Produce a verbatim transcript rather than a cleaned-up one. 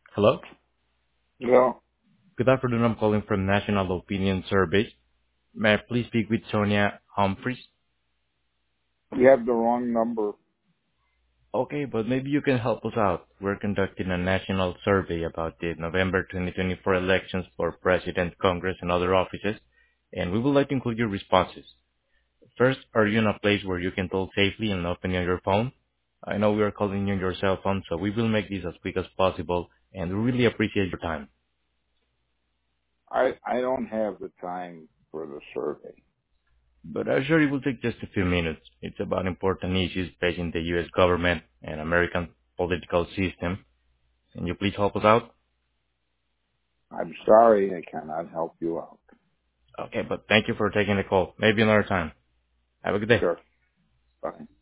Hello. Well, Good afternoon. I'm calling from National Opinion Survey. May I please speak with Sonia Humphreys? you have the wrong number. Okay, but maybe you can help us out. We're conducting a national survey about the November twenty twenty-four elections for President, Congress, and other offices, and we would like to include your responses. First, are you in a place where you can talk safely and openly on your phone? I know we are calling you on your cell phone, so we will make this as quick as possible, and we really appreciate your time. I I don't have the time for the survey. But I'm sure it will take just a few minutes. It's about important issues facing the U S government and American political system. Can you please help us out? I'm sorry I cannot help you out. Okay, but thank you for taking the call. Maybe another time. Have a good day. Sure. Bye.